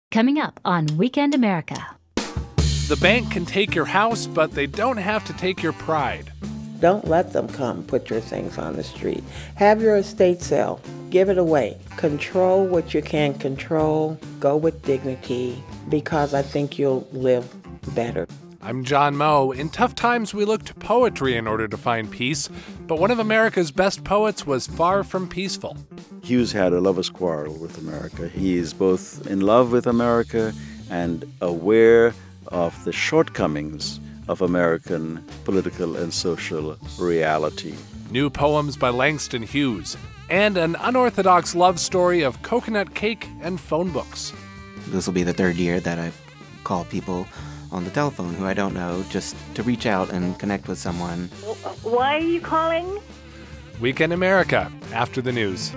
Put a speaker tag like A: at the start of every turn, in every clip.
A: Coming up on Weekend America.
B: The bank can take your house, but they don't have to take your pride.
C: Don't let them come put your things on the street. Have your estate sale. Give it away. Control what you can control. Go with dignity, because I think you'll live better.
B: I'm John Moe. In tough times, we look to poetry in order to find peace, but one of America's best poets was far from peaceful.
D: Hughes had a lover's quarrel with America. He is both in love with America and aware of the shortcomings of American political and social reality.
B: New poems by Langston Hughes, and an unorthodox love story of coconut cake and phone books.
E: This will be the third year that I've called people on the telephone who I don't know, just to reach out and connect with someone.
F: Why are you calling?
B: Weekend America, after the news.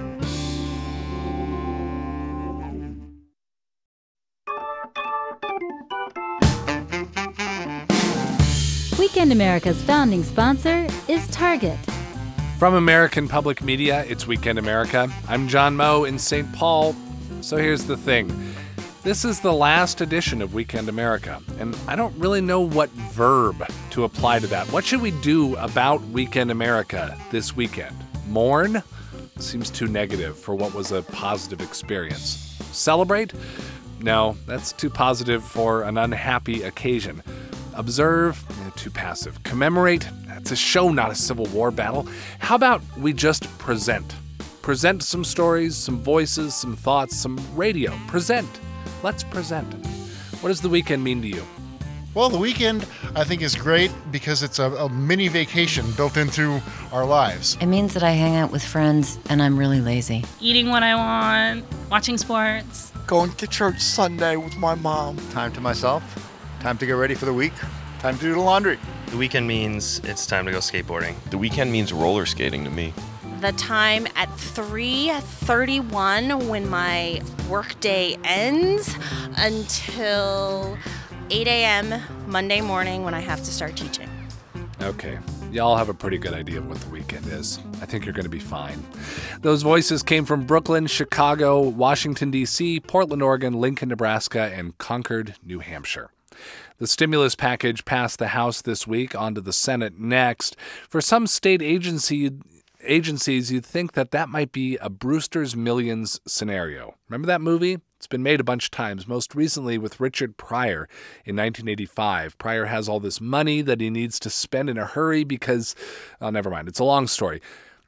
A: Weekend America's founding sponsor is Target.
B: From American Public Media, it's Weekend America. I'm John Moe in St. Paul. So here's the thing. This is the last edition of Weekend America, and I don't really know what verb to apply to that. What should we do about Weekend America this weekend? Mourn? Seems too negative for what was a positive experience. Celebrate? No, that's too positive for an unhappy occasion. Observe? Too passive. Commemorate? That's a show, not a Civil War battle. How about we just present? Present some stories, some voices, some thoughts, some radio. Present. Let's present. What does the weekend mean to you?
G: Well, the weekend, I think, is great because it's a mini vacation built into our lives.
H: It means that I hang out with friends and I'm really lazy.
I: Eating what I want, watching sports.
J: Going to church Sunday with my mom.
K: Time to myself, time to get ready for the week, time to do the laundry.
L: The weekend means it's time to go skateboarding.
M: The weekend means roller skating to me.
N: The time at 3:31 when my workday ends until 8 a.m. Monday morning when I have to start teaching.
B: Okay. Y'all have a pretty good idea of what the weekend is. I think you're going to be fine. Those voices came from Brooklyn, Chicago, Washington, D.C., Portland, Oregon, Lincoln, Nebraska, and Concord, New Hampshire. The stimulus package passed the House this week, on to the Senate next. For some state agencies, you'd think that might be a Brewster's Millions scenario. Remember that movie? It's been made a bunch of times, most recently with Richard Pryor in 1985. Pryor has all this money that he needs to spend in a hurry because, never mind, it's a long story.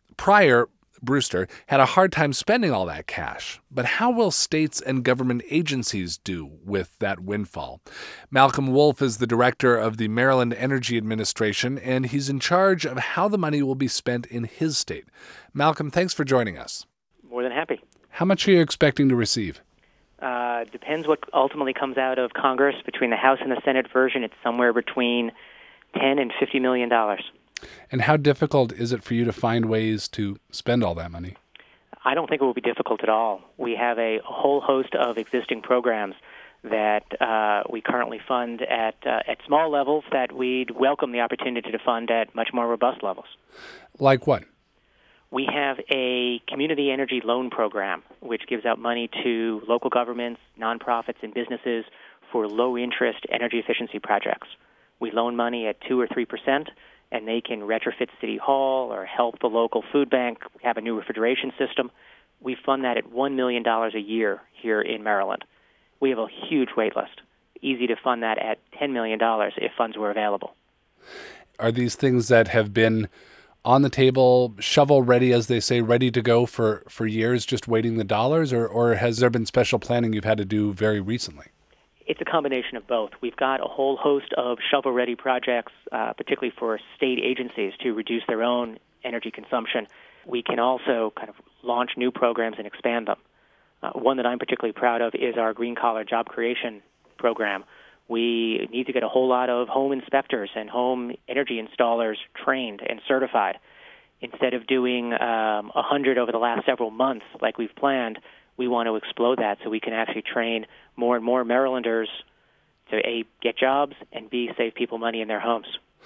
B: Brewster, had a hard time spending all that cash. But how will states and government agencies do with that windfall? Malcolm Wolf is the director of the Maryland Energy Administration, and he's in charge of how the money will be spent in his state. Malcolm, thanks for joining us.
O: More than happy.
B: How much are you expecting to receive?
O: Depends what ultimately comes out of Congress. Between the House and the Senate version, it's somewhere between $10 and $50 million.
B: And how difficult is it for you to find ways to spend all that money?
O: I don't think it will be difficult at all. We have a whole host of existing programs that we currently fund at small levels that we'd welcome the opportunity to fund at much more robust levels.
B: Like what?
O: We have a community energy loan program, which gives out money to local governments, nonprofits, and businesses for low-interest energy efficiency projects. We loan money at 2 or 3%, and they can retrofit City Hall or help the local food bank have a new refrigeration system. We fund that at $1 million a year here in Maryland. We have a huge wait list. Easy to fund that at $10 million if funds were available.
B: Are these things that have been on the table, shovel ready, as they say, ready to go for years, just waiting the dollars, or has there been special planning you've had to do very recently?
O: It's a combination of both. We've got a whole host of shovel-ready projects, particularly for state agencies to reduce their own energy consumption. We can also kind of launch new programs and expand them. One that I'm particularly proud of is our green-collar job creation program. We need to get a whole lot of home inspectors and home energy installers trained and certified. Instead of doing 100 over the last several months like we've planned, we want to explode that so we can actually train more and more Marylanders to, A, get jobs, and B, save people money in their homes.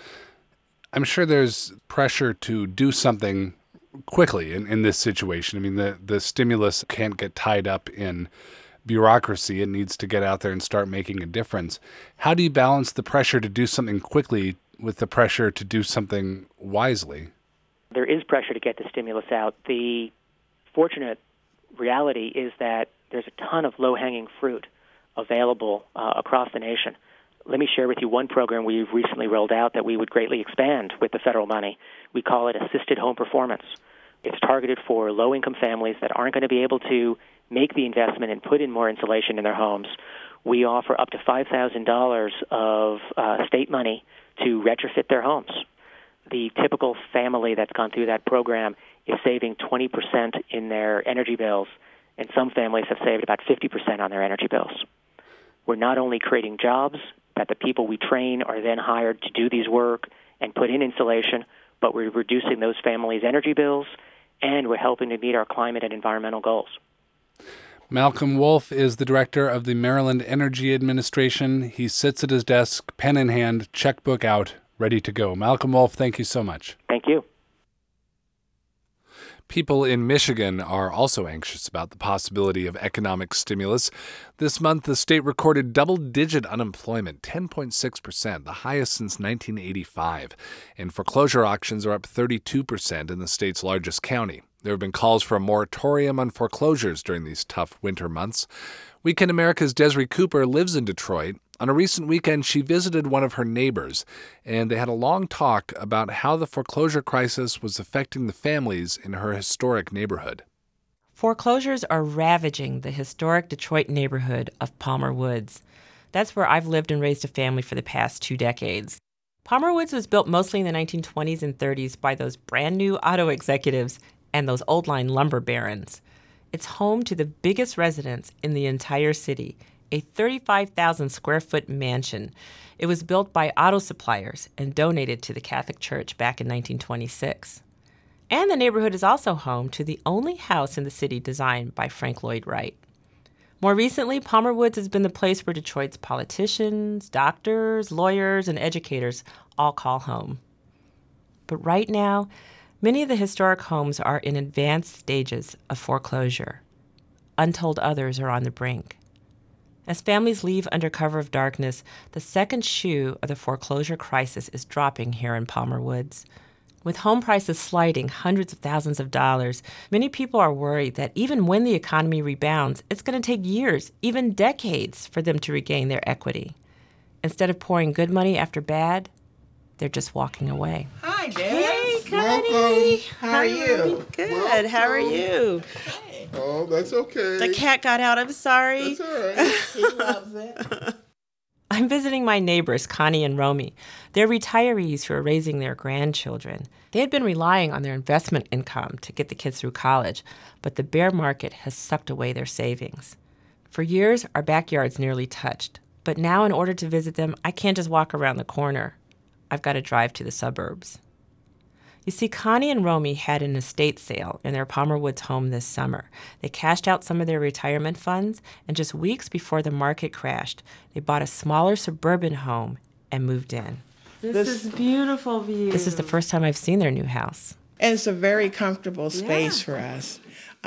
B: I'm sure there's pressure to do something quickly in this situation. I mean, the stimulus can't get tied up in bureaucracy. It needs to get out there and start making a difference. How do you balance the pressure to do something quickly with the pressure to do something wisely?
O: There is pressure to get the stimulus out. The fortunate reality is that there's a ton of low-hanging fruit available across the nation. Let me share with you one program we've recently rolled out that we would greatly expand with the federal money. We call it Assisted Home Performance. It's targeted for low-income families that aren't going to be able to make the investment and put in more insulation in their homes. We offer up to $5,000 of state money to retrofit their homes. The typical family that's gone through that program is saving 20% in their energy bills, and some families have saved about 50% on their energy bills. We're not only creating jobs, that the people we train are then hired to do these work and put in insulation, but we're reducing those families' energy bills, and we're helping to meet our climate and environmental goals.
B: Malcolm Wolf is the director of the Maryland Energy Administration. He sits at his desk, pen in hand, checkbook out, ready to go. Malcolm Wolf, thank you so much.
O: Thank you.
B: People in Michigan are also anxious about the possibility of economic stimulus. This month, the state recorded double-digit unemployment, 10.6%, the highest since 1985. And foreclosure auctions are up 32% in the state's largest county. There have been calls for a moratorium on foreclosures during these tough winter months. Weekend America's Desiree Cooper lives in Detroit. On a recent weekend, she visited one of her neighbors, and they had a long talk about how the foreclosure crisis was affecting the families in her historic neighborhood.
P: Foreclosures are ravaging the historic Detroit neighborhood of Palmer Woods. That's where I've lived and raised a family for the past 2 decades. Palmer Woods was built mostly in the 1920s and 30s by those brand new auto executives and those old-line lumber barons. It's home to the biggest residence in the entire city, a 35,000-square-foot mansion. It was built by auto suppliers and donated to the Catholic Church back in 1926. And the neighborhood is also home to the only house in the city designed by Frank Lloyd Wright. More recently, Palmer Woods has been the place where Detroit's politicians, doctors, lawyers, and educators all call home. But right now, many of the historic homes are in advanced stages of foreclosure. Untold others are on the brink. As families leave under cover of darkness, the second shoe of the foreclosure crisis is dropping here in Palmer Woods. With home prices sliding hundreds of thousands of dollars, many people are worried that even when the economy rebounds, it's going to take years, even decades, for them to regain their equity. Instead of pouring good money after bad, they're just walking away.
C: Hi, Dad.
Q: Hey,
C: Connie. How are you?
Q: Good.
C: Welcome.
Q: How are you?
R: Oh, that's okay.
Q: The cat got out. I'm sorry.
R: That's all right.
C: He loves it.
P: I'm visiting my neighbors, Connie and Romy. They're retirees who are raising their grandchildren. They had been relying on their investment income to get the kids through college, but the bear market has sucked away their savings. For years, our backyards nearly touched. But now, in order to visit them, I can't just walk around the corner. I've got to drive to the suburbs. You see, Connie and Romy had an estate sale in their Palmer Woods home this summer. They cashed out some of their retirement funds, and just weeks before the market crashed, they bought a smaller suburban home and moved in.
Q: This is beautiful view.
P: This is the first time I've seen their new house.
C: And it's a very comfortable space for us.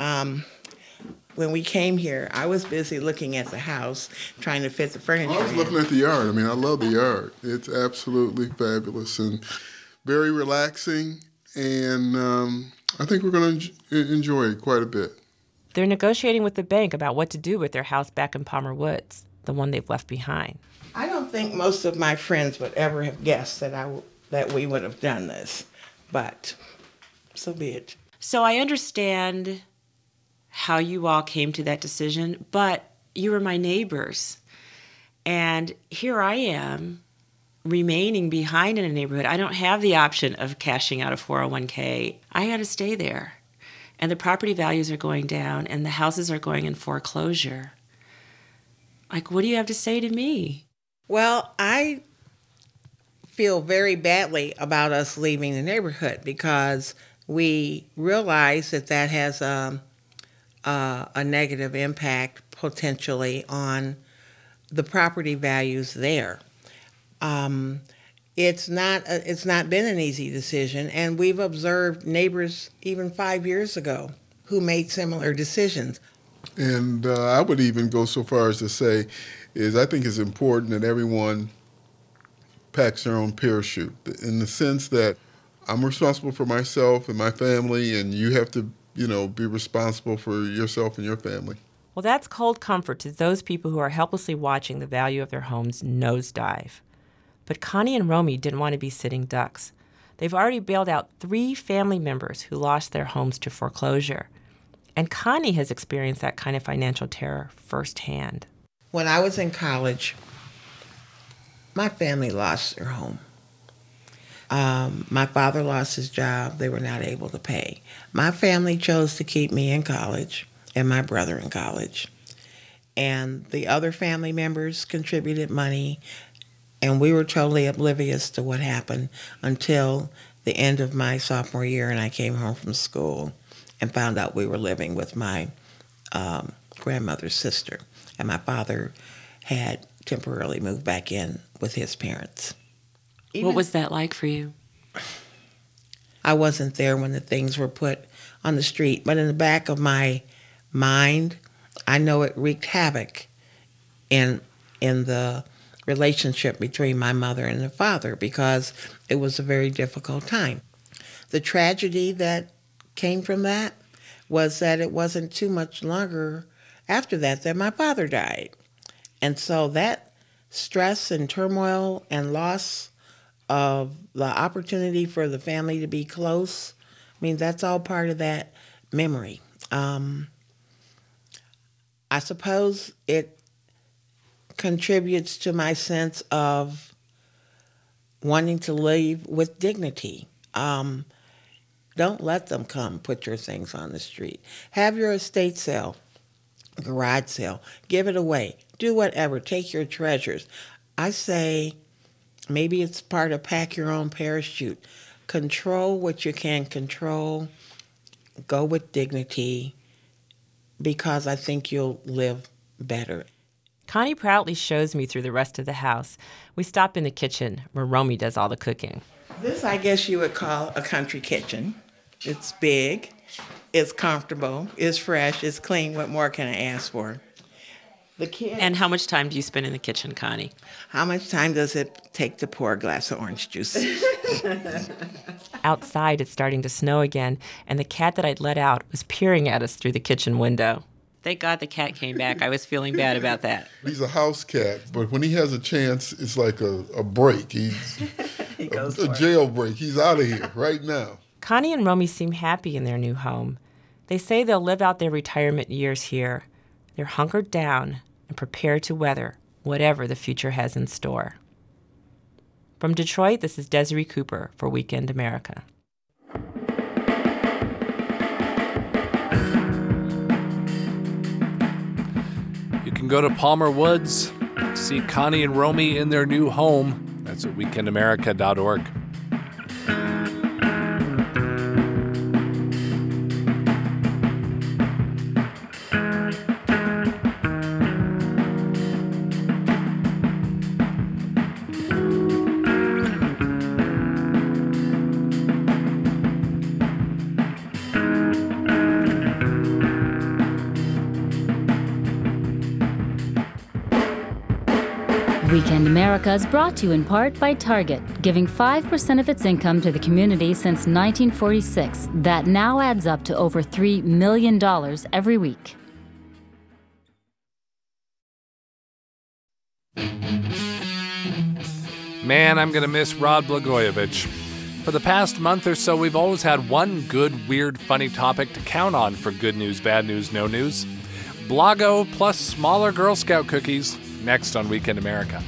C: When we came here, I was busy looking at the house, trying to fit the furniture.
R: I was looking at the yard. I mean, I love the yard. It's absolutely fabulous and very relaxing. And I think we're going to enjoy it quite a bit.
P: They're negotiating with the bank about what to do with their house back in Palmer Woods, the one they've left behind.
C: I don't think most of my friends would ever have guessed that we would have done this, but so be it.
P: So I understand how you all came to that decision, but you were my neighbors. And here I am, remaining behind in a neighborhood. I don't have the option of cashing out a 401k. I got to stay there. And the property values are going down, and the houses are going in foreclosure. Like, what do you have to say to me?
C: Well, I feel very badly about us leaving the neighborhood because we realize that has a negative impact potentially on the property values there. It's not been an easy decision, and we've observed neighbors even 5 years ago who made similar decisions.
R: And I would even go so far as to say I think it's important that everyone packs their own parachute, in the sense that I'm responsible for myself and my family, and you have to, be responsible for yourself and your family.
P: Well, that's cold comfort to those people who are helplessly watching the value of their homes nosedive. But Connie and Romy didn't want to be sitting ducks. They've already bailed out 3 family members who lost their homes to foreclosure. And Connie has experienced that kind of financial terror firsthand.
C: When I was in college, my family lost their home. My father lost his job. They were not able to pay. My family chose to keep me in college and my brother in college. And the other family members contributed money, and we were totally oblivious to what happened until the end of my sophomore year, and I came home from school and found out we were living with my grandmother's sister. And my father had temporarily moved back in with his parents.
P: What was that like for you?
C: I wasn't there when the things were put on the street, but in the back of my mind, I know it wreaked havoc in the relationship between my mother and the father, because it was a very difficult time. The tragedy that came from that was that it wasn't too much longer after that my father died. And so that stress and turmoil and loss of the opportunity for the family to be close, that's all part of that memory. I suppose it contributes to my sense of wanting to live with dignity. Don't let them come put your things on the street. Have your estate sale, garage sale, give it away, do whatever, take your treasures. I say maybe it's part of pack your own parachute. Control what you can control, go with dignity, because I think you'll live better.
P: Connie proudly shows me through the rest of the house. We stop in the kitchen where Romy does all the cooking.
C: This, I guess you would call a country kitchen. It's big, it's comfortable, it's fresh, it's clean. What more can I ask for?
P: And how much time do you spend in the kitchen, Connie?
C: How much time does it take to pour a glass of orange juice?
P: Outside, it's starting to snow again, and the cat that I'd let out was peering at us through the kitchen window. Thank God the cat came back. I was feeling bad about that.
R: He's a house cat, but when he has a chance, it's like a break. He's
C: he goes
R: a jailbreak. He's out of here right now.
P: Connie and Romy seem happy in their new home. They say they'll live out their retirement years here. They're hunkered down and prepared to weather whatever the future has in store. From Detroit, this is Desiree Cooper for Weekend America.
B: You can go to Palmer Woods, see Connie and Romy in their new home. That's at weekendamerica.org.
A: Weekend America is brought to you in part by Target, giving 5% of its income to the community since 1946. That now adds up to over $3 million every week.
B: Man, I'm going to miss Rod Blagojevich. For the past month or so, we've always had one good, weird, funny topic to count on for good news, bad news, no news. Blago plus smaller Girl Scout cookies. Next on Weekend America.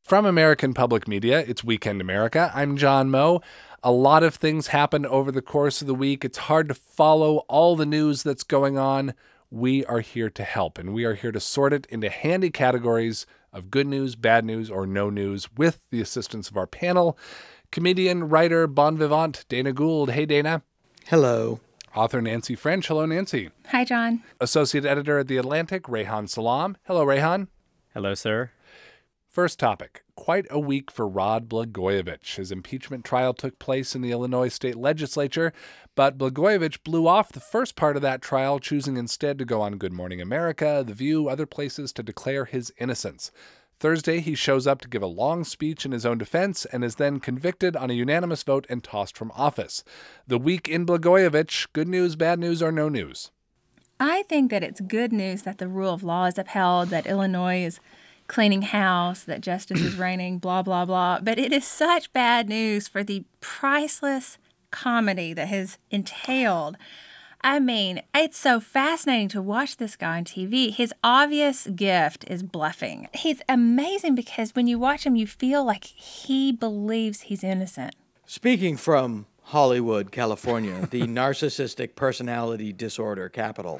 B: From American Public Media, it's Weekend America. I'm John Moe. A lot of things happen over the course of the week. It's hard to follow all the news that's going on. We are here to help, and we are here to sort it into handy categories of good news, bad news, or no news with the assistance of our panel. Comedian, writer, bon vivant, Dana Gould. Hey, Dana.
S: Hello.
B: Author Nancy French. Hello, Nancy.
T: Hi, John.
B: Associate editor at The Atlantic, Rehan Salam. Hello, Rehan.
U: Hello, sir.
B: First topic, quite a week for Rod Blagojevich. His impeachment trial took place in the Illinois state legislature, but Blagojevich blew off the first part of that trial, choosing instead to go on Good Morning America, The View, other places to declare his innocence. Thursday, he shows up to give a long speech in his own defense and is then convicted on a unanimous vote and tossed from office. The week in Blagojevich, good news, bad news, or no news?
T: I think that it's good news that the rule of law is upheld, that Illinois is cleaning house, that justice is reigning, blah, blah, blah. But it is such bad news for the priceless comedy that has entailed. I mean, it's so fascinating to watch this guy on TV. His obvious gift is bluffing. He's amazing because when you watch him, you feel like he believes he's innocent.
S: Speaking from Hollywood, California, the narcissistic personality disorder capital,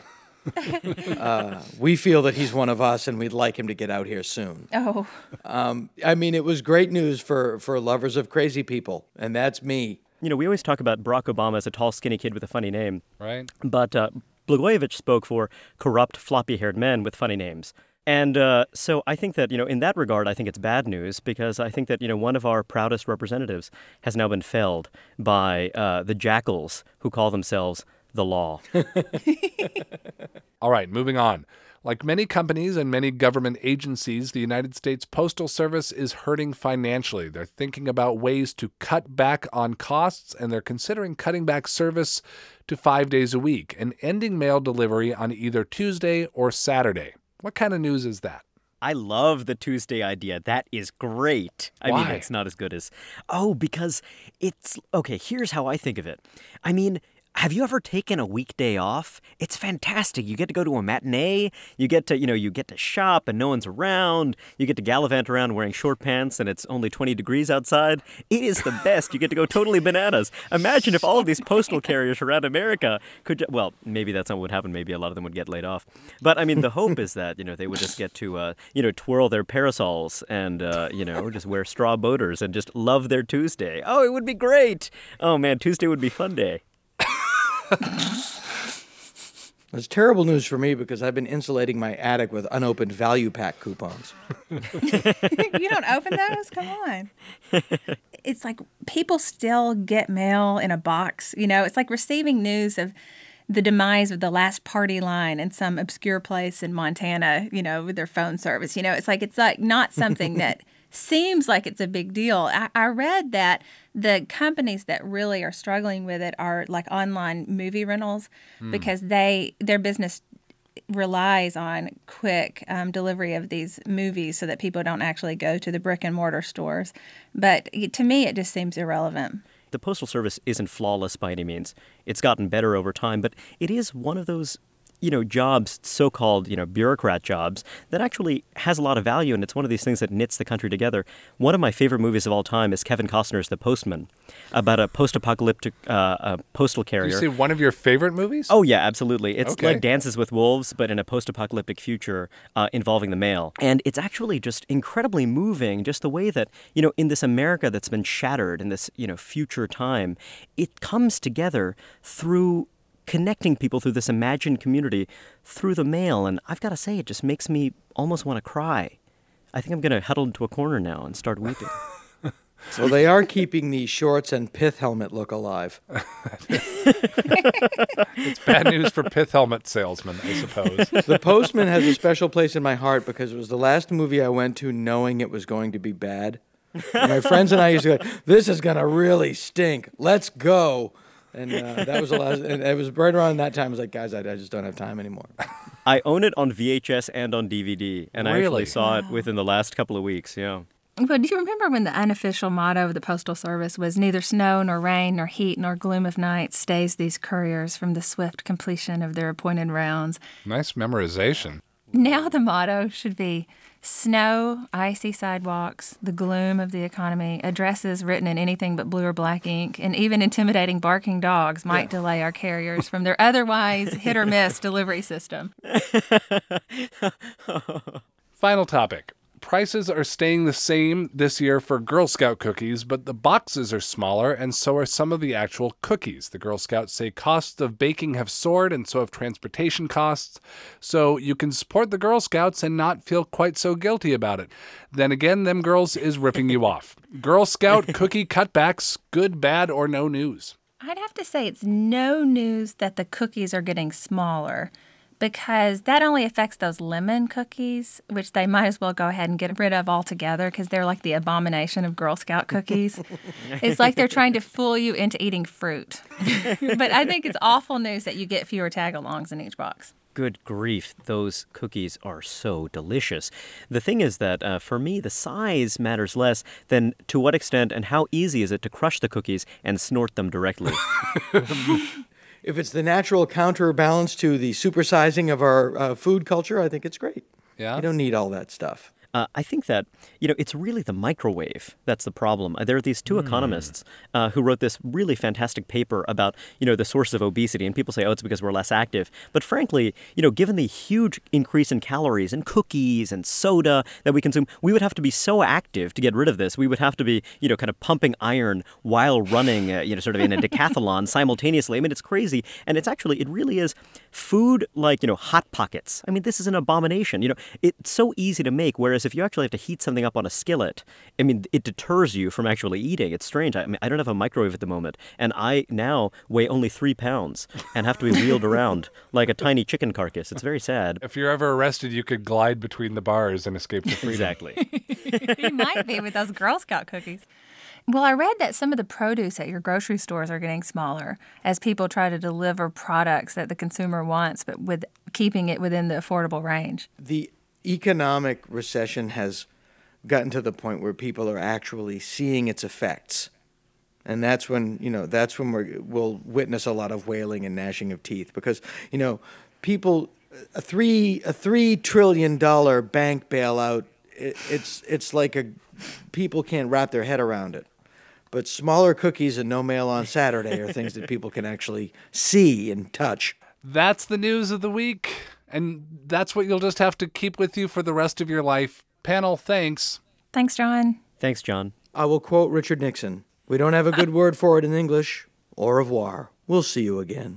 S: we feel that he's one of us and we'd like him to get out here soon.
T: Oh.
S: I mean, it was great news for lovers of crazy people, and that's me.
U: You know, we always talk about Barack Obama as a tall, skinny kid with a funny name.
B: Right.
U: But Blagojevich spoke for corrupt, floppy-haired men with funny names. And so I think that, in that regard, I think it's bad news because I think that, one of our proudest representatives has now been felled by the jackals who call themselves the law.
B: All right, moving on. Like many companies and many government agencies, the United States Postal Service is hurting financially. They're thinking about ways to cut back on costs, and they're considering cutting back service to 5 days a week and ending mail delivery on either Tuesday or Saturday. What kind of news is that?
U: I love the Tuesday idea. That is great. I
B: Why?
U: mean, it's not as good as... because it's... Okay, here's how I think of it. I mean, have you ever taken a weekday off? It's fantastic. You get to go to a matinee. You get to, you get to shop and no one's around. You get to gallivant around wearing short pants and it's only 20 degrees outside. It is the best. You get to go totally bananas. Imagine if all of these postal carriers around America could, well, maybe that's not what would happen. Maybe a lot of them would get laid off. But I mean, the hope is that, they would just get to, twirl their parasols and, just wear straw boaters and just love their Tuesday. Oh, it would be great. Oh man, Tuesday would be fun day.
S: It's terrible news for me because I've been insulating my attic with unopened value pack coupons.
T: You don't open those? Come on. It's like people still get mail in a box. It's like receiving news of the demise of the last party line in some obscure place in Montana, with their phone service. It's like not something that seems like it's a big deal. I read that the companies that really are struggling with it are like online movie rentals because their business relies on quick delivery of these movies so that people don't actually go to the brick and mortar stores. But to me, it just seems irrelevant.
U: The Postal Service isn't flawless by any means. It's gotten better over time, but it is one of those jobs, so-called, bureaucrat jobs, that actually has a lot of value, and it's one of these things that knits the country together. One of my favorite movies of all time is Kevin Costner's The Postman, about a post-apocalyptic postal carrier.
B: Did you say one of your favorite movies?
U: Oh, yeah, absolutely. It's
B: Okay.
U: like Dances with Wolves, but in a post-apocalyptic future involving the mail. And it's actually just incredibly moving, just the way that, in this America that's been shattered in this, future time, it comes together through connecting people through this imagined community through the mail. And I've got to say, it just makes me almost want to cry. I think I'm going to huddle into a corner now and start weeping.
S: So they are keeping the shorts and pith helmet look alive.
B: It's bad news for pith helmet salesmen, I suppose.
S: The Postman has a special place in my heart because it was the last movie I went to knowing it was going to be bad. And my friends and I used to go, this is going to really stink. Let's go. And that was the last, and it was right around that time. I was like, guys, I just don't have time anymore.
U: I own it on VHS and on DVD, and I
B: Really?
U: actually saw it within the last couple of weeks, yeah.
T: But do you remember when the unofficial motto of the Postal Service was neither snow nor rain nor heat nor gloom of night stays these couriers from the swift completion of their appointed rounds?
B: Nice memorization.
T: Now the motto should be snow, icy sidewalks, the gloom of the economy, addresses written in anything but blue or black ink, and even intimidating barking dogs might delay our carriers from their otherwise hit-or-miss delivery system.
B: Final topic. Prices are staying the same this year for Girl Scout cookies, but the boxes are smaller, and so are some of the actual cookies. The Girl Scouts say costs of baking have soared, and so have transportation costs. So you can support the Girl Scouts and not feel quite so guilty about it. Then again, them girls is ripping you off. Girl Scout cookie cutbacks, good, bad, or no news?
T: I'd have to say it's no news that the cookies are getting smaller, because that only affects those lemon cookies, which they might as well go ahead and get rid of altogether because they're like the abomination of Girl Scout cookies. It's like they're trying to fool you into eating fruit. But I think it's awful news that you get fewer tag-alongs in each box.
U: Good grief, those cookies are so delicious. The thing is that, for me, the size matters less than to what extent and how easy is it to crush the cookies and snort them directly.
S: If it's the natural counterbalance to the supersizing of our food culture, I think it's great.
B: Yeah?
S: You don't need all that stuff.
U: I think that, it's really the microwave that's the problem. There are these two economists who wrote this really fantastic paper about, the source of obesity. And people say, oh, it's because we're less active. But frankly, given the huge increase in calories and cookies and soda that we consume, we would have to be so active to get rid of this. We would have to be, kind of pumping iron while running, sort of in a decathlon simultaneously. I mean, it's crazy. And it really is food like, Hot Pockets. I mean, this is an abomination. It's so easy to make, whereas if you actually have to heat something up on a skillet, I mean, it deters you from actually eating. It's strange. I don't have a microwave at the moment, and I now weigh only 3 pounds and have to be wheeled around like a tiny chicken carcass. It's very sad.
B: If you're ever arrested, you could glide between the bars and escape to freedom.
U: Exactly.
T: You might be with those Girl Scout cookies. Well, I read that some of the produce at your grocery stores are getting smaller as people try to deliver products that the consumer wants, but with keeping it within the affordable range.
S: The economic recession has gotten to the point where people are actually seeing its effects. And that's when, we'll witness a lot of wailing and gnashing of teeth because, people, a $3 trillion bank bailout, it's like people can't wrap their head around it. But smaller cookies and no mail on Saturday are things that people can actually see and touch.
B: That's the news of the week. And that's what you'll just have to keep with you for the rest of your life. Panel, thanks.
T: Thanks, John.
U: Thanks, John.
S: I will quote Richard Nixon. We don't have a good word for it in English. Au revoir. We'll see you again.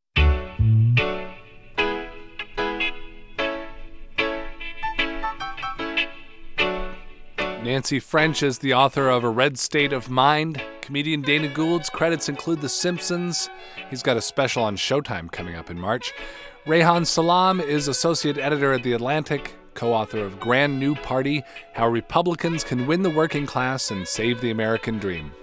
B: Nancy French is the author of A Red State of Mind. Comedian Dana Gould's credits include The Simpsons. He's got a special on Showtime coming up in March. Rehan Salam is associate editor at The Atlantic, co-author of Grand New Party, How Republicans Can Win the Working Class and Save the American Dream.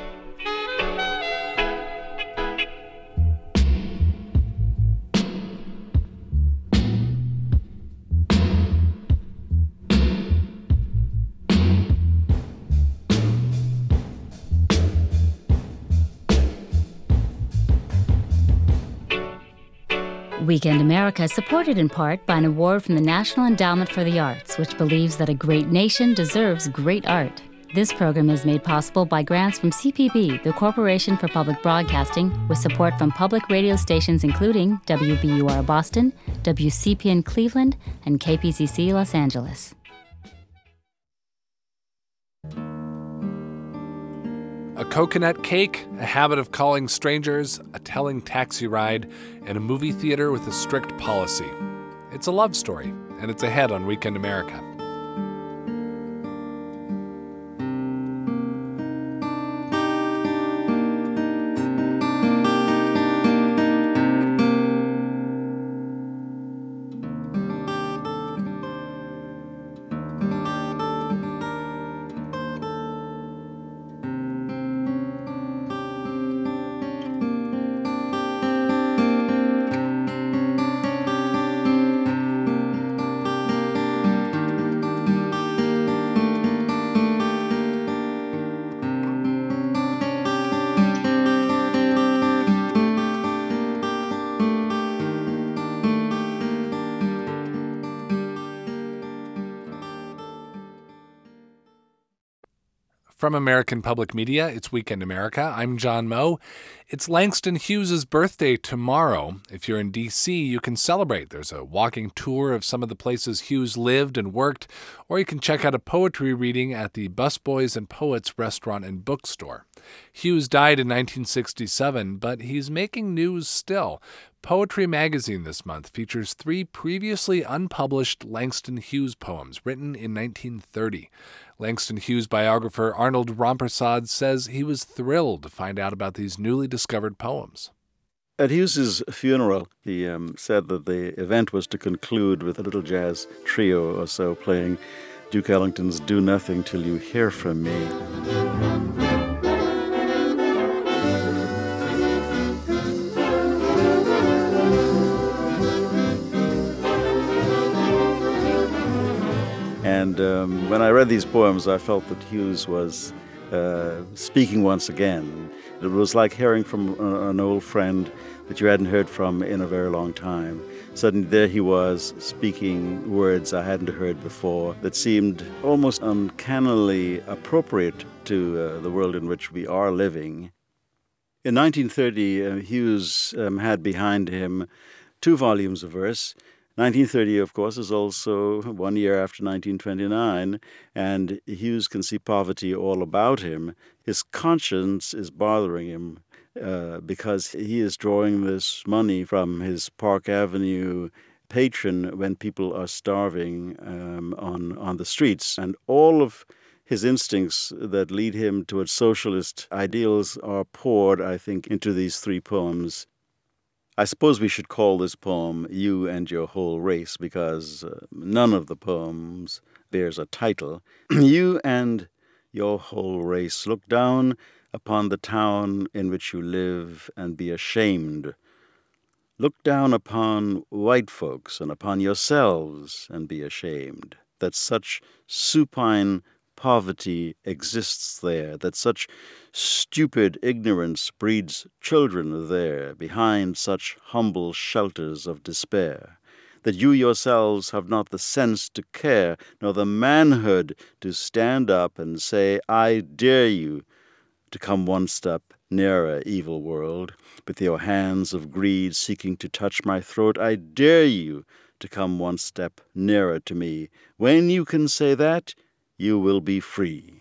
A: Weekend America is supported in part by an award from the National Endowment for the Arts, which believes that a great nation deserves great art. This program is made possible by grants from CPB, the Corporation for Public Broadcasting, with support from public radio stations including WBUR Boston, WCPN Cleveland, and KPCC Los Angeles.
B: A coconut cake, a habit of calling strangers, a telling taxi ride, and a movie theater with a strict policy. It's a love story, and it's ahead on Weekend America. From American Public Media, it's Weekend America. I'm John Moe. It's Langston Hughes' birthday tomorrow. If you're in D.C., you can celebrate. There's a walking tour of some of the places Hughes lived and worked, or you can check out a poetry reading at the Busboys and Poets restaurant and bookstore. Hughes died in 1967, but he's making news still. Poetry Magazine this month features 3 previously unpublished Langston Hughes poems written in 1930. Langston Hughes biographer Arnold Rampersad says he was thrilled to find out about these newly discovered poems.
D: At Hughes's funeral, he said that the event was to conclude with a little jazz trio or so playing Duke Ellington's Do Nothing Till You Hear From Me. And when I read these poems, I felt that Hughes was speaking once again. It was like hearing from an old friend that you hadn't heard from in a very long time. Suddenly there he was, speaking words I hadn't heard before that seemed almost uncannily appropriate to the world in which we are living. In 1930, Hughes had behind him 2 volumes of verse. 1930, of course, is also 1 year after 1929, and Hughes can see poverty all about him. His conscience is bothering him because he is drawing this money from his Park Avenue patron when people are starving on the streets. And all of his instincts that lead him towards socialist ideals are poured, I think, into these 3 poems. I suppose we should call this poem You and Your Whole Race, because none of the poems bears a title. You and your whole race, look down upon the town in which you live and be ashamed. Look down upon white folks and upon yourselves and be ashamed that such supine poverty exists there, that such stupid ignorance breeds children there behind such humble shelters of despair, that you yourselves have not the sense to care, nor the manhood to stand up and say, I dare you to come one step nearer, evil world, with your hands of greed seeking to touch my throat. I dare you to come one step nearer to me. When you can say that, you will be free.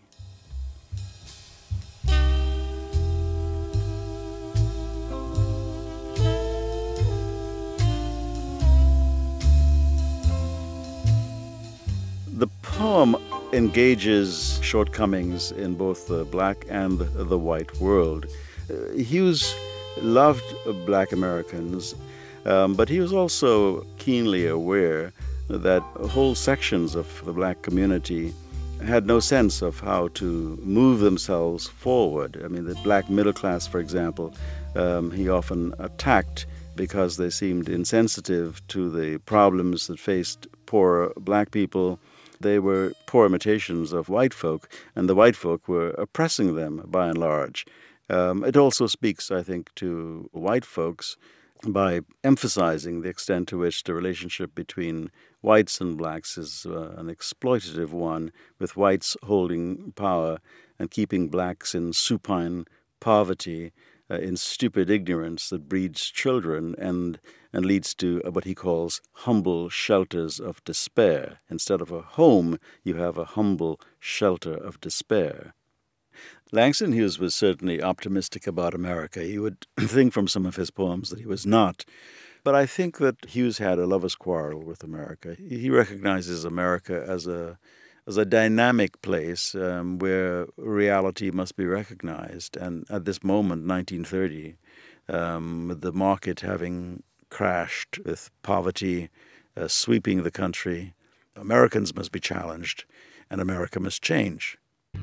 D: The poem engages shortcomings in both the black and the white world. Hughes loved black Americans, but he was also keenly aware that whole sections of the black community had no sense of how to move themselves forward. I mean, the black middle class, for example, he often attacked because they seemed insensitive to the problems that faced poor black people. They were poor imitations of white folk, and the white folk were oppressing them by and large. It also speaks, I think, to white folks by emphasizing the extent to which the relationship between whites and blacks is an exploitative one, with whites holding power and keeping blacks in supine poverty, in stupid ignorance that breeds children and leads to what he calls humble shelters of despair. Instead of a home, you have a humble shelter of despair. Langston Hughes was certainly optimistic about America. You would think from some of his poems that he was not. But I think that Hughes had a lover's quarrel with America. He recognizes America as a dynamic place where reality must be recognized. And at this moment, 1930, the market having crashed with poverty sweeping the country, Americans must be challenged, and America must change.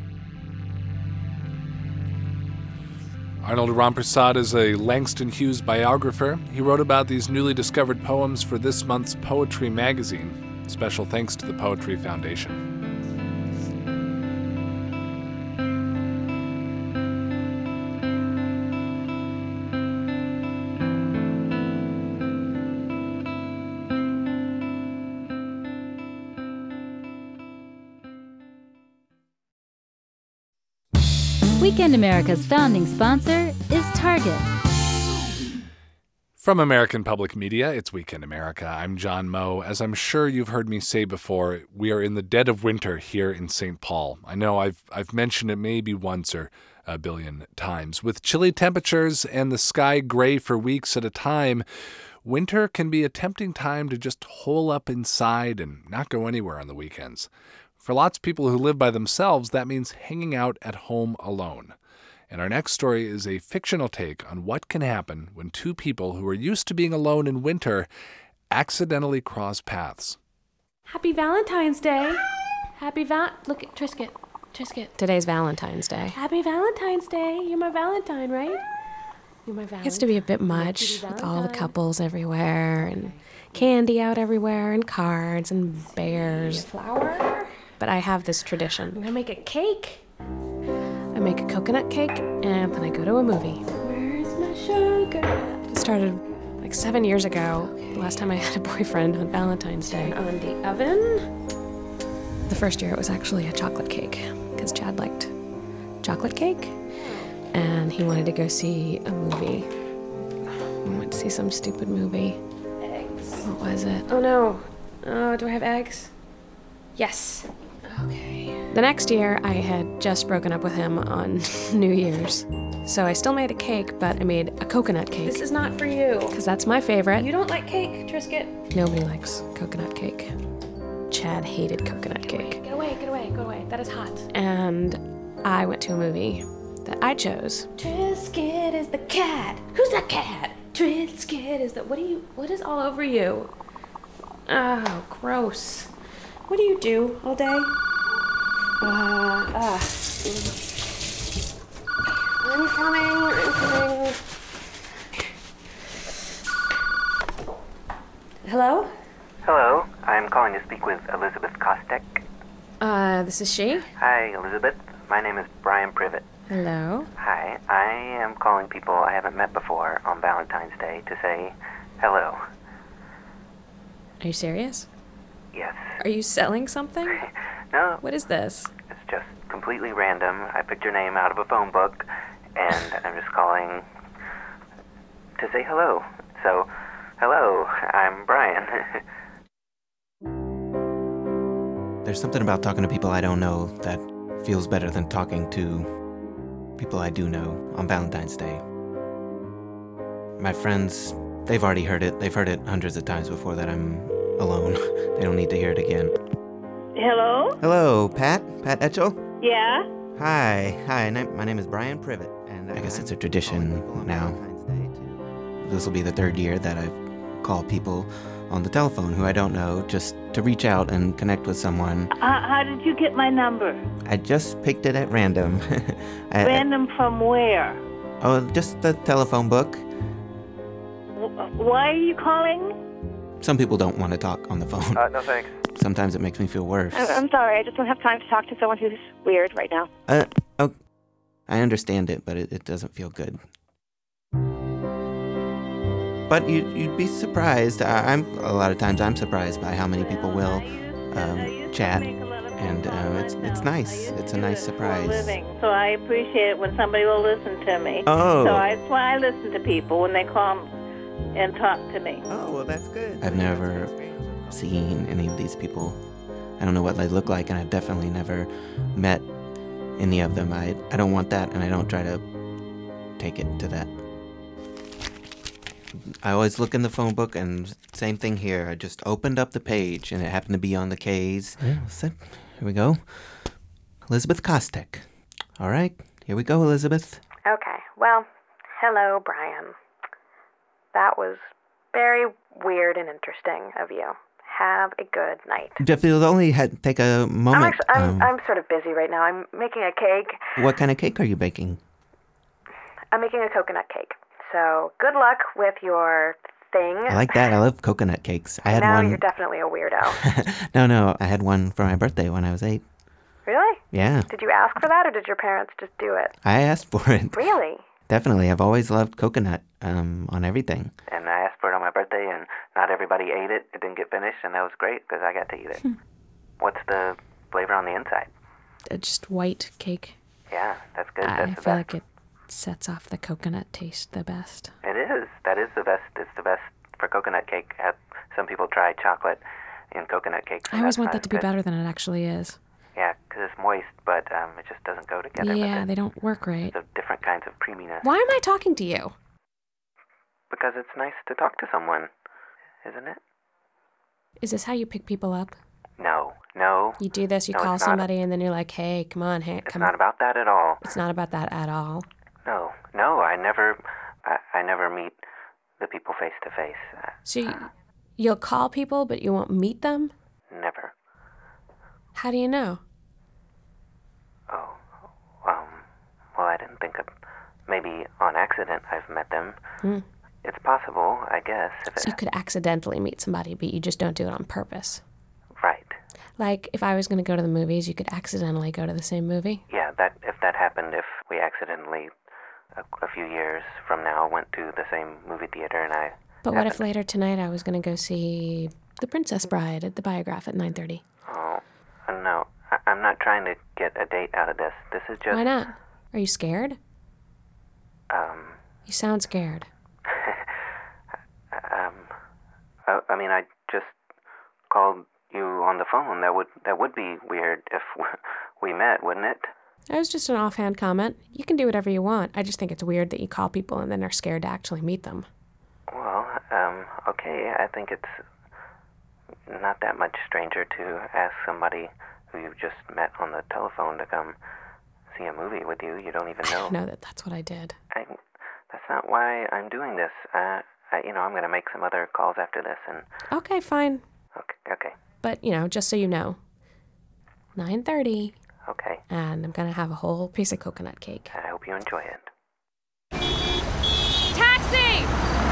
B: Arnold Rampersad is a Langston Hughes biographer. He wrote about these newly discovered poems for this month's Poetry Magazine. Special thanks to the Poetry Foundation.
A: Weekend America's founding sponsor is Target.
B: From American Public Media, it's Weekend America. I'm John Moe. As I'm sure you've heard me say before, we are in the dead of winter here in St. Paul. I know I've mentioned it maybe once or a billion times. With chilly temperatures and the sky gray for weeks at a time, winter can be a tempting time to just hole up inside and not go anywhere on the weekends. For lots of people who live by themselves, that means hanging out at home alone. And our next story is a fictional take on what can happen when two people who are used to being alone in winter accidentally cross paths.
E: Happy Valentine's Day. Look at Trisket.
V: Today's Valentine's Day.
E: Happy Valentine's Day. You're my Valentine, right? You're my Valentine.
V: It gets to be a bit much with all the couples everywhere and candy out everywhere and cards and bears.
E: Flower.
V: But I have this tradition.
E: I'm gonna make a cake.
V: I make a coconut cake, and then I go to a movie.
E: Where's my sugar?
V: It started like 7 years ago, the last time I had a boyfriend on Valentine's Day.
E: On the oven.
V: The first year it was actually a chocolate cake, because Chad liked chocolate cake, and he wanted to go see a movie. We went to see some stupid movie.
E: Eggs.
V: What was it?
E: Oh no. Do I have eggs? Yes. Okay.
V: The next year, I had just broken up with him on New Year's. So I still made a cake, but I made a coconut cake.
E: This is not for you.
V: Because that's my favorite.
E: You don't like cake, Trisket?
V: Nobody likes coconut cake. Chad hated coconut cake.
E: Get away. That is hot.
V: And I went to a movie that I chose.
E: Trisket is the cat. Who's that cat? Trisket is the... What is all over you? Oh, gross. What do you do all day? I'm coming. Hello?
W: Hello, I'm calling to speak with Elizabeth Kostek.
V: This is she?
W: Hi, Elizabeth. My name is Brian Privet.
V: Hello.
W: Hi, I am calling people I haven't met before on Valentine's Day to say hello.
V: Are you serious?
W: Yes.
V: Are you selling something?
W: No.
V: What is this?
W: It's just completely random. I picked your name out of a phone book, and I'm just calling to say hello. So, hello, I'm Brian.
X: There's something about talking to people I don't know that feels better than talking to people I do know on Valentine's Day. My friends, they've already heard it. They've heard it hundreds of times before that I'm alone. They don't need to hear it again.
F: Hello?
X: Hello, Pat? Pat Etchell?
F: Yeah?
X: Hi. My name is Brian Privet, and I guess it's a tradition now. This will be the third year that I've called people on the telephone who I don't know just to reach out and connect with someone.
F: How did you get my number?
X: I just picked it at random.
F: Random from where?
X: Oh, just the telephone book.
F: Why are you calling?
X: Some people don't want to talk on the phone.
W: No thanks.
X: Sometimes it makes me feel worse.
F: I'm sorry, I just don't have time to talk to someone who's weird right now.
X: Oh, I understand it, but it doesn't feel good. But you'd be surprised. A lot of times I'm surprised by how many people will chat, and it's nice. It's a nice surprise.
F: So I appreciate it when somebody will listen to me.
X: Oh.
F: So that's why I listen to people when they call and talk to me.
X: Oh, well, that's good. I've never seen any of these people. I don't know what they look like, and I've definitely never met any of them. I don't want that, and I don't try to take it to that. I always look in the phone book, and same thing here. I just opened up the page, and it happened to be on the K's. Here we go. Elizabeth Kostek. All right, here we go, Elizabeth.
V: Okay, well, hello, Brian. That was very weird and interesting of you. Have a good night.
X: If you'll only take a moment.
V: I'm sort of busy right now. I'm making a cake.
X: What kind of cake are you baking?
V: I'm making a coconut cake. So good luck with your thing.
X: I like that. I love coconut cakes. I had
V: now
X: one.
V: You're definitely a weirdo.
X: No. I had one for my birthday when I was 8.
V: Really?
X: Yeah.
V: Did you ask for that, or did your parents just do it?
X: I asked for it.
V: Really?
X: Definitely. I've always loved coconut on everything.
W: And I asked for it on my birthday, and not everybody ate it. It didn't get finished, and that was great because I got to eat it. What's the flavor on the inside?
V: Just white cake.
W: Yeah, Yeah, that's good.
V: I
W: That's the
V: feel
W: best.
V: like it sets off the coconut taste the best.
W: It is. That is the best. It's the best for coconut cake. Some people try chocolate in coconut cakes.
V: I always want that to be better than it actually is.
W: Yeah, because it's moist, but it just doesn't go together.
V: Yeah, they don't work right.
W: The different kinds of creaminess.
V: Why am I talking to you?
W: Because it's nice to talk to someone, isn't it?
V: Is this how you pick people up?
W: No.
V: You do this, you
W: No,
V: call
W: it's not.
V: somebody, and then you're like, hey, come on, hey,
W: It's
V: come
W: not about that at all.
V: It's not about that at all.
W: No, I never meet the people face to face.
V: So you'll call people, but you won't meet them?
W: Never.
V: How do you know?
W: Well, I didn't think of. Maybe on accident I've met them.
V: Hmm.
W: It's possible, I guess.
V: So you could accidentally meet somebody, but you just don't do it on purpose.
W: Right.
V: Like, if I was going to go to the movies, you could accidentally go to the same movie?
W: Yeah, if that happened, if we accidentally, a few years from now, went to the same movie theater and I...
V: But what if later tonight I was going to go see The Princess Bride at the Biograph at 9:30?
W: Oh, no. I'm not trying to get a date out of this. This is just...
V: Why not? Are you scared? You sound scared.
W: I mean, I just called you on the phone. That would be weird if we met, wouldn't it?
V: That was just an offhand comment. You can do whatever you want. I just think it's weird that you call people and then are scared to actually meet them.
W: Well, okay. I think it's not that much stranger to ask somebody who you've just met on the telephone to come see a movie with you. You don't even know.
V: I know that's what I did.
W: That's not why I'm doing this. I'm going to make some other calls after this, and...
V: Okay, fine.
W: Okay.
V: But, just so you know, 9:30.
W: Okay.
V: And I'm going to have a whole piece of coconut cake.
W: I hope you enjoy it.
E: Taxi!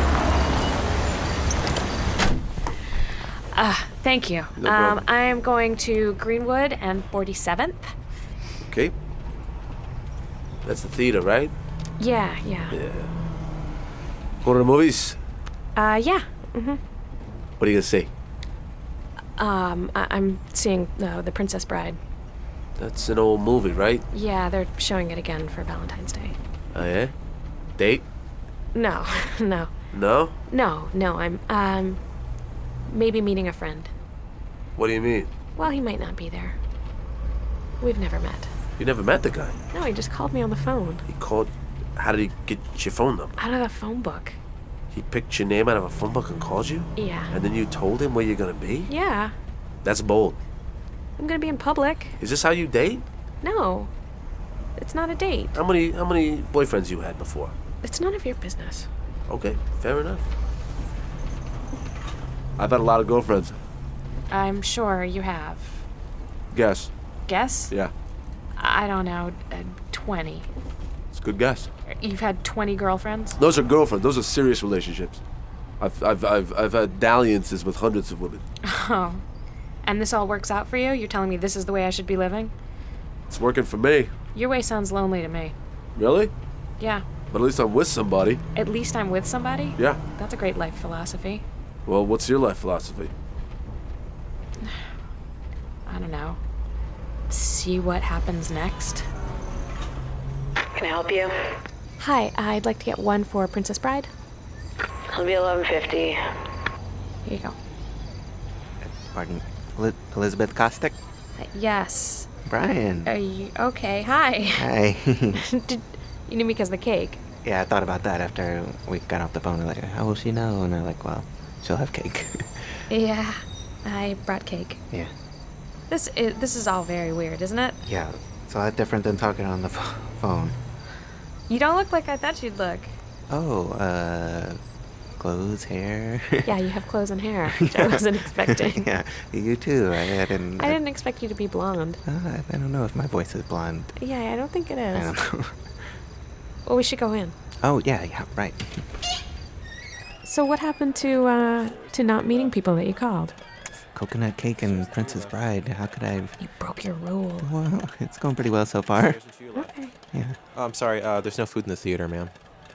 V: Thank you.
G: No problem.
V: I am going to Greenwood and 47th.
G: Okay. That's the theater, right?
V: Yeah.
G: Go to the movies?
V: Yeah. Mm-hmm.
G: What are you gonna see?
V: I'm seeing The Princess Bride.
G: That's an old movie, right?
V: Yeah, they're showing it again for Valentine's Day.
G: Oh, yeah? Date?
V: No.
G: No?
V: No, I'm, maybe meeting a friend.
G: What do you mean?
V: Well, he might not be there. We've never met.
G: You never met the guy?
V: No, he just called me on the phone.
G: He called... How did he get your phone number?
V: Out of the phone book.
G: He picked your name out of a phone book and called you?
V: Yeah.
G: And then you told him where you're gonna be?
V: Yeah.
G: That's bold.
V: I'm gonna be in public.
G: Is this how you date?
V: No. It's not a date.
G: How many boyfriends you had before?
V: It's none of your business.
G: Okay, fair enough. I've had a lot of girlfriends.
V: I'm sure you have.
G: Guess.
V: Guess?
G: Yeah.
V: I don't know, 20.
G: It's a good guess.
V: You've had 20 girlfriends?
G: Those are girlfriends. Those are serious relationships. I've had dalliances with hundreds of women.
V: Oh. And this all works out for you? You're telling me this is the way I should be living?
G: It's working for me.
V: Your way sounds lonely to me.
G: Really?
V: Yeah.
G: But at least I'm with somebody.
V: At least I'm with somebody?
G: Yeah.
V: That's a great life philosophy.
G: Well, what's your life philosophy?
V: I don't know. See what happens next.
H: Can I help you?
V: Hi, I'd like to get one for Princess Bride.
H: It'll be $11.50.
V: Here you go.
X: Pardon, Elizabeth Kostick?
V: Yes.
X: Brian.
V: Are you okay? Hi.
X: Hi.
V: You knew me because of the cake.
X: Yeah, I thought about that after we got off the phone. Like, how will she know? And they're like, well, she'll have cake.
V: Yeah, I brought cake.
X: Yeah.
V: This is all very weird, isn't it?
X: Yeah, it's a lot different than talking on the phone.
V: You don't look like I thought you'd look.
X: Oh, clothes, hair.
V: Yeah, you have clothes and hair, which I wasn't expecting.
X: Yeah, you too. I didn't
V: expect you to be blonde.
X: I don't know if my voice is blonde.
V: Yeah, I don't think it is.
X: I don't know.
V: Well, we should go in.
X: Oh, yeah, right.
V: So what happened to not meeting people that you called?
X: Coconut cake and Princess Bride. How could I...
V: You broke your rule.
X: Well, it's going pretty well so far.
V: Okay.
X: Yeah.
M: Oh, I'm sorry. There's no food in the theater, ma'am.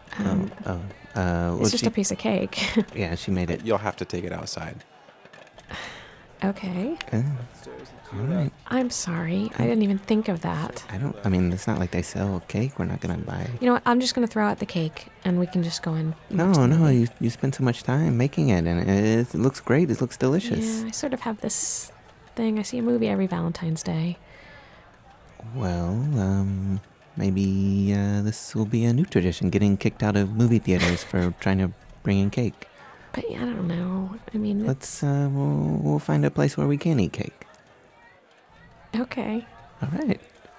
V: It's just a piece of cake.
X: Yeah, she made it.
M: You'll have to take it outside.
V: Okay.
X: All right.
V: I'm sorry. I didn't even think of that.
X: I mean, it's not like they sell cake. We're not going to buy.
V: You know what? I'm just going to throw out the cake, and we can just go in.
X: No, you spend so much time making it, and it looks great. It looks delicious.
V: Yeah, I sort of have this thing. I see a movie every Valentine's Day.
X: Well, maybe this will be a new tradition, getting kicked out of movie theaters for trying to bring in cake.
V: But I don't know. I mean,
X: we'll find a place where we can eat cake.
V: Okay.
X: All right.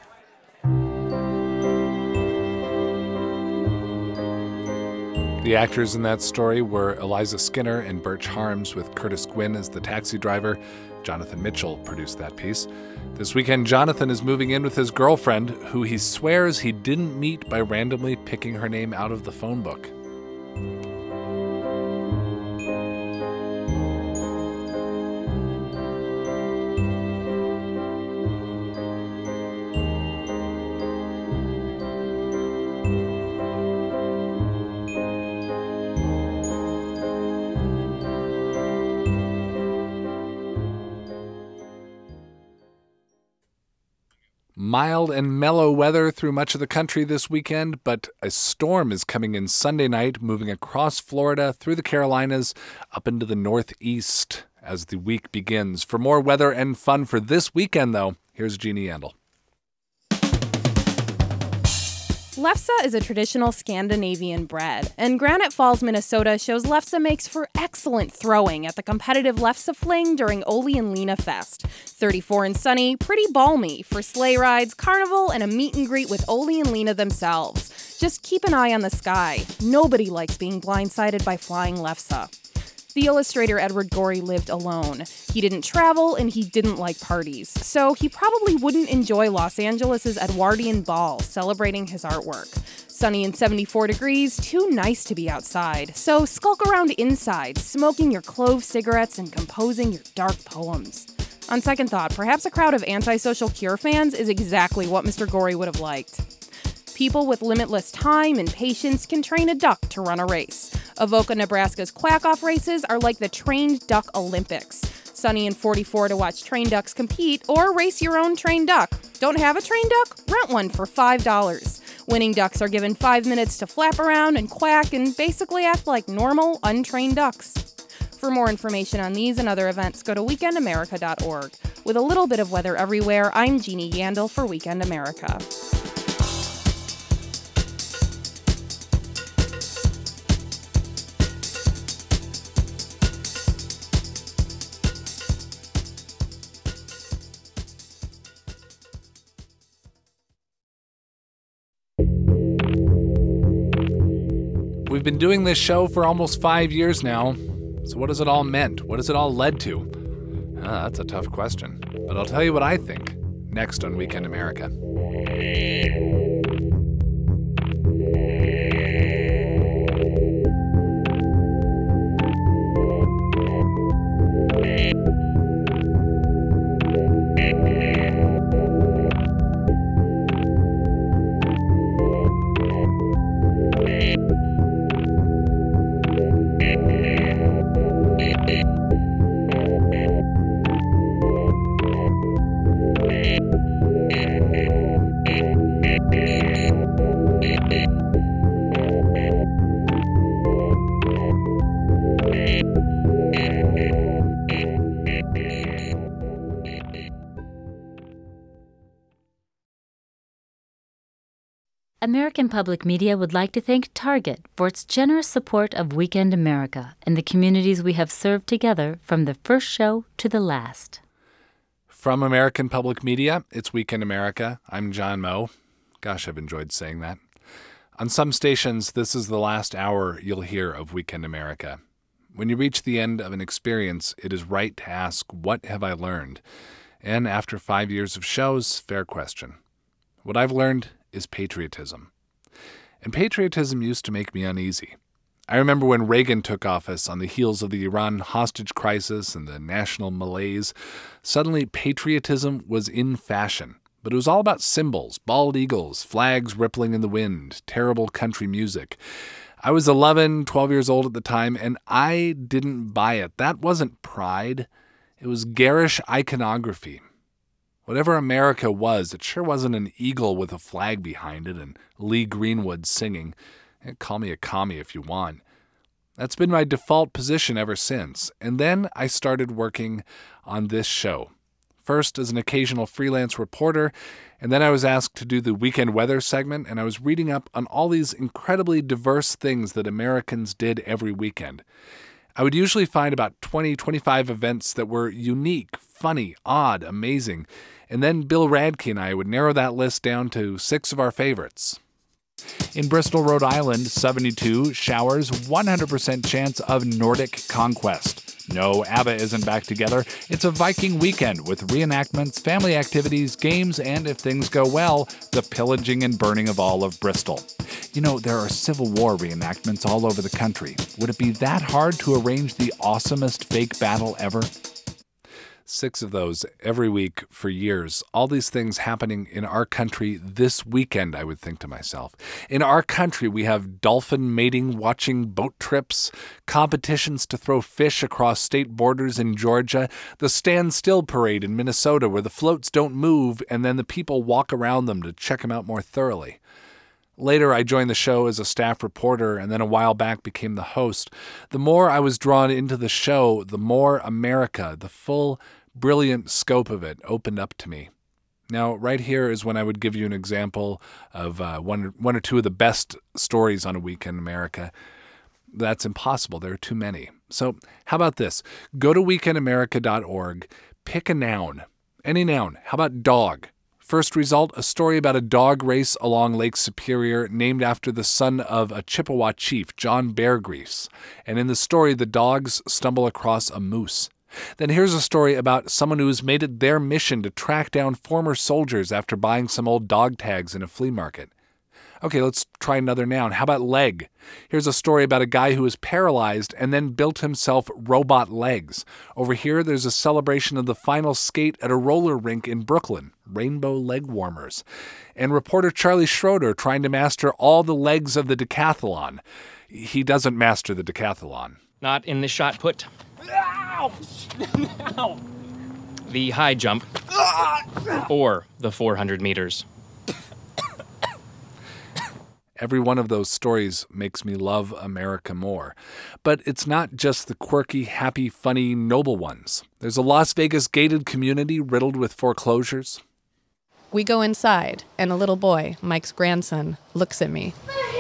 B: The actors in that story were Eliza Skinner and Birch Harms, with Curtis Gwynn as the taxi driver. Jonathan Mitchell produced that piece. This weekend, Jonathan is moving in with his girlfriend, who he swears he didn't meet by randomly picking her name out of the phone book. Mild and mellow weather through much of the country this weekend, but a storm is coming in Sunday night, moving across Florida, through the Carolinas, up into the Northeast as the week begins. For more weather and fun for this weekend, though, here's Jeannie Yandel.
E: Lefse is a traditional Scandinavian bread, and Granite Falls, Minnesota shows Lefse makes for excellent throwing at the competitive Lefse Fling during Ole and Lena Fest. 34 and sunny, pretty balmy for sleigh rides, carnival, and a meet and greet with Ole and Lena themselves. Just keep an eye on the sky. Nobody likes being blindsided by flying Lefse. The illustrator Edward Gorey lived alone. He didn't travel and he didn't like parties, so he probably wouldn't enjoy Los Angeles' Edwardian Ball celebrating his artwork. Sunny and 74 degrees, too nice to be outside, so skulk around inside, smoking your clove cigarettes and composing your dark poems. On second thought, perhaps a crowd of antisocial Cure fans is exactly what Mr. Gorey would have liked. People with limitless time and patience can train a duck to run a race. Avoca, Nebraska's quack-off races are like the Trained Duck Olympics. Sunny and 44 to watch trained ducks compete or race your own trained duck. Don't have a trained duck? Rent one for $5. Winning ducks are given 5 minutes to flap around and quack and basically act like normal, untrained ducks. For more information on these and other events, go to weekendamerica.org. With a little bit of weather everywhere, I'm Jeannie Yandel for Weekend America.
B: We've been doing this show for almost 5 years now, so what has it all meant? What has it all led to? That's a tough question, but I'll tell you what I think next on Weekend America.
A: American Public Media would like to thank Target for its generous support of Weekend America and the communities we have served together from the first show to the last.
B: From American Public Media, it's Weekend America. I'm John Moe. Gosh, I've enjoyed saying that. On some stations, this is the last hour you'll hear of Weekend America. When you reach the end of an experience, it is right to ask, what have I learned? And after 5 years of shows, fair question. What I've learned is patriotism. And patriotism used to make me uneasy. I remember when Reagan took office on the heels of the Iran hostage crisis and the national malaise, suddenly patriotism was in fashion. But it was all about symbols, bald eagles, flags rippling in the wind, terrible country music. I was 11, 12 years old at the time, and I didn't buy it. That wasn't pride. It was garish iconography. Whatever America was, it sure wasn't an eagle with a flag behind it and Lee Greenwood singing. Call me a commie if you want. That's been my default position ever since. And then I started working on this show. First as an occasional freelance reporter, and then I was asked to do the weekend weather segment, and I was reading up on all these incredibly diverse things that Americans did every weekend. I would usually find about 20, 25 events that were unique, funny, odd, amazing, and then Bill Radke and I would narrow that list down to 6 of our favorites. In Bristol, Rhode Island, 72, showers, 100% chance of Nordic conquest. No, ABBA isn't back together. It's a Viking weekend with reenactments, family activities, games, and if things go well, the pillaging and burning of all of Bristol. You know, there are Civil War reenactments all over the country. Would it be that hard to arrange the awesomest fake battle ever? 6 of those every week for years. All these things happening in our country this weekend, I would think to myself. In our country, we have dolphin mating watching boat trips, competitions to throw fish across state borders in Georgia, the Stand Still Parade in Minnesota where the floats don't move and then the people walk around them to check them out more thoroughly. Later, I joined the show as a staff reporter and then a while back became the host. The more I was drawn into the show, the more America, the full, brilliant scope of it, opened up to me. Now, right here is when I would give you an example of one or two of the best stories on a week in America. That's impossible. There are too many. So how about this? Go to weekendamerica.org, pick a noun, any noun. How about dog? First result, a story about a dog race along Lake Superior named after the son of a Chippewa chief, John Beargreaves. And in the story, the dogs stumble across a moose. Then here's a story about someone who has made it their mission to track down former soldiers after buying some old dog tags in a flea market. Okay, let's try another noun. How about leg? Here's a story about a guy who was paralyzed and then built himself robot legs. Over here, there's a celebration of the final skate at a roller rink in Brooklyn, rainbow leg warmers. And reporter Charlie Schroeder trying to master all the legs of the decathlon. He doesn't master the decathlon.
I: Not in the shot put. The high jump or the 400 meters.
B: Every one of those stories makes me love America more. But it's not just the quirky, happy, funny, noble ones. There's a Las Vegas gated community riddled with foreclosures.
E: We go inside, and a little boy, Mike's grandson, looks at me.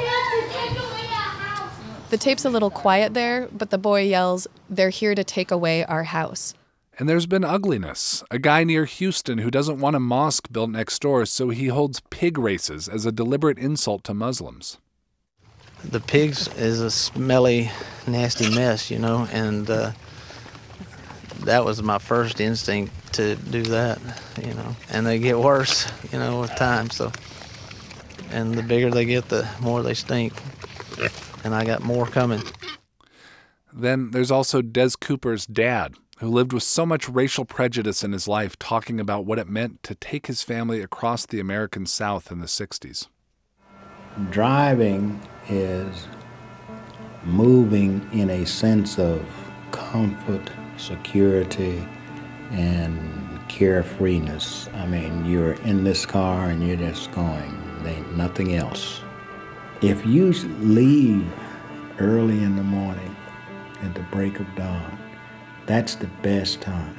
E: The tape's a little quiet there, but the boy yells, "They're here to take away our house."
B: And there's been ugliness. A guy near Houston who doesn't want a mosque built next door, so he holds pig races as a deliberate insult to Muslims.
J: The pigs is a smelly, nasty mess, you know, and that was my first instinct to do that, you know. And they get worse, you know, with time, so. And the bigger they get, the more they stink. And I got more coming.
B: Then there's also Des Cooper's dad, who lived with so much racial prejudice in his life, talking about what it meant to take his family across the American South in the 60s.
K: Driving is moving in a sense of comfort, security, and carefreeness. I mean, you're in this car and you're just going. There ain't nothing else. If you leave early in the morning at the break of dawn, that's the best time.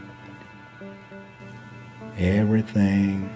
K: Everything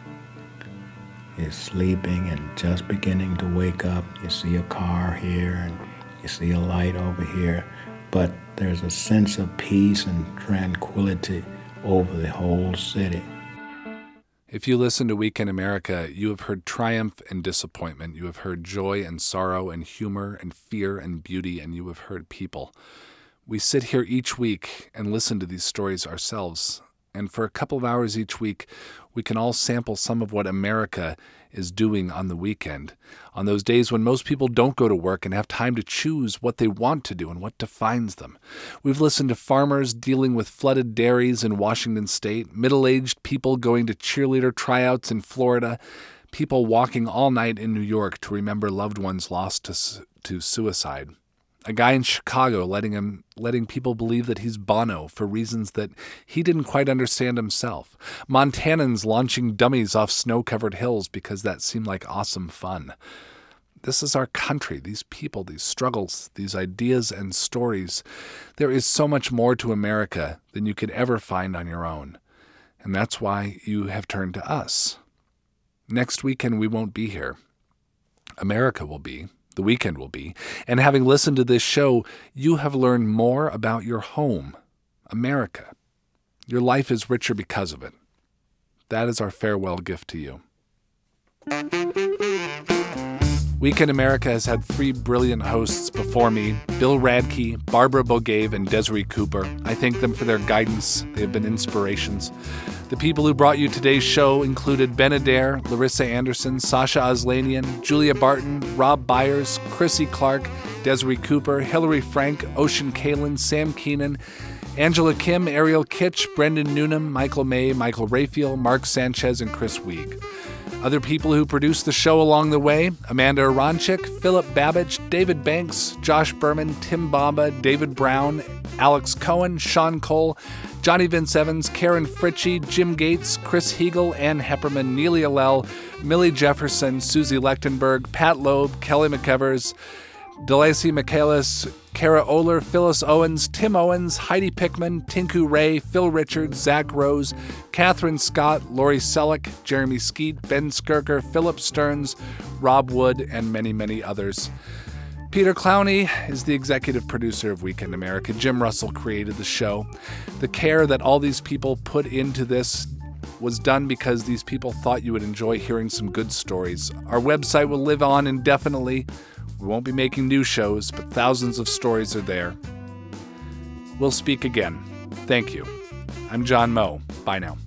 K: is sleeping and just beginning to wake up. You see a car here and you see a light over here, but there's a sense of peace and tranquility over the whole city.
B: If you listen to Weekend America, you have heard triumph and disappointment. You have heard joy and sorrow and humor and fear and beauty, and you have heard people. We sit here each week and listen to these stories ourselves. And for a couple of hours each week, we can all sample some of what America is doing on the weekend, on those days when most people don't go to work and have time to choose what they want to do and what defines them. We've listened to farmers dealing with flooded dairies in Washington state, middle-aged people going to cheerleader tryouts in Florida, people walking all night in New York to remember loved ones lost to suicide. A guy in Chicago letting people believe that he's Bono for reasons that he didn't quite understand himself. Montanans launching dummies off snow-covered hills because that seemed like awesome fun. This is our country, these people, these struggles, these ideas and stories. There is so much more to America than you could ever find on your own. And that's why you have turned to us. Next weekend we won't be here. America will be. The weekend will be. And having listened to this show, you have learned more about your home, America. Your life is richer because of it. That is our farewell gift to you. Weekend America has had 3 brilliant hosts before me, Bill Radke, Barbara Bogave, and Desiree Cooper. I thank them for their guidance. They have been inspirations. The people who brought you today's show included Ben Adair, Larissa Anderson, Sasha Aslanian, Julia Barton, Rob Byers, Chrissy Clark, Desiree Cooper, Hillary Frank, Ocean Kalin, Sam Keenan, Angela Kim, Ariel Kitsch, Brendan Newnham, Michael May, Michael Raphael, Mark Sanchez, and Chris Wieg. Other people who produced the show along the way, Amanda Aronchik, Philip Babbage, David Banks, Josh Berman, Tim Bamba, David Brown, Alex Cohen, Sean Cole, Johnny Vince Evans, Karen Fritchie, Jim Gates, Chris Heagle, Ann Hepperman, Neely Allel, Millie Jefferson, Susie Lechtenberg, Pat Loeb, Kelly McEvers, Delacy Michaelis, Kara Oler, Phyllis Owens, Tim Owens, Heidi Pickman, Tinku Ray, Phil Richards, Zach Rose, Catherine Scott, Lori Selleck, Jeremy Skeet, Ben Skirker, Philip Stearns, Rob Wood, and many, many others. Peter Clowney is the executive producer of Weekend America. Jim Russell created the show. The care that all these people put into this was done because these people thought you would enjoy hearing some good stories. Our website will live on indefinitely. We won't be making new shows, but thousands of stories are there. We'll speak again. Thank you. I'm John Moe. Bye now.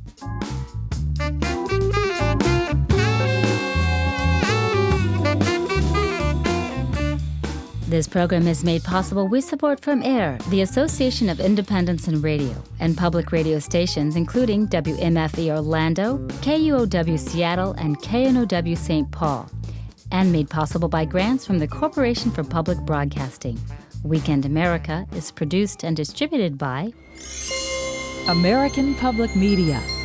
A: This program is made possible with support from AIR, the Association of Independents in Radio, and public radio stations including WMFE Orlando, KUOW Seattle, and KNOW St. Paul, and made possible by grants from the Corporation for Public Broadcasting. Weekend America is produced and distributed by
L: American Public Media.